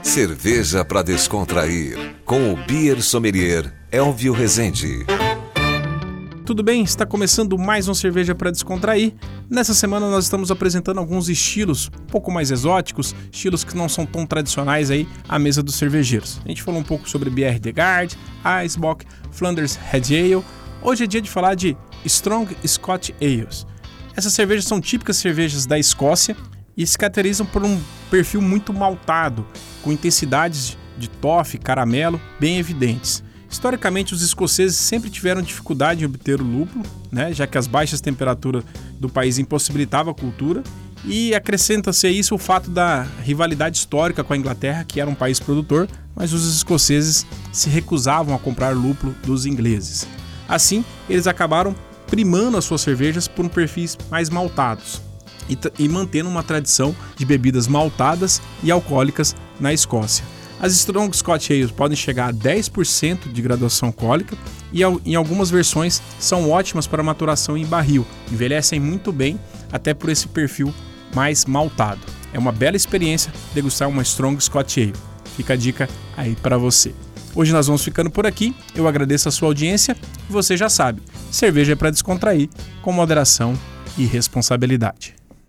Cerveja para descontrair, com o Beer Sommelier Elvio Rezende. Tudo bem? Está começando mais um Cerveja para Descontrair. Nessa semana nós estamos apresentando alguns estilos um pouco mais exóticos, estilos que não são tão tradicionais aí à mesa dos cervejeiros. A gente falou um pouco sobre Bière de Garde, Eisbock, Flanders Red Ale. Hoje é dia de falar de Strong Scotch Ales. Essas cervejas são típicas cervejas da Escócia e se caracterizam por um perfil muito maltado, com intensidades de toffee, caramelo bem evidentes. Historicamente, os escoceses sempre tiveram dificuldade em obter o lúpulo, já que as baixas temperaturas do país impossibilitavam a cultura, e acrescenta-se a isso o fato da rivalidade histórica com a Inglaterra, que era um país produtor, mas os escoceses se recusavam a comprar lúpulo dos ingleses. Assim, eles acabaram primando as suas cervejas por perfis mais maltados e mantendo uma tradição de bebidas maltadas e alcoólicas na Escócia. As Strong Scotch Ales podem chegar a 10% de graduação alcoólica e em algumas versões são ótimas para maturação em barril, envelhecem muito bem até por esse perfil mais maltado. É uma bela experiência degustar uma Strong Scotch Ale. Fica a dica aí para você. Hoje nós vamos ficando por aqui, eu agradeço a sua audiência e você já sabe, cerveja é para descontrair, com moderação e responsabilidade.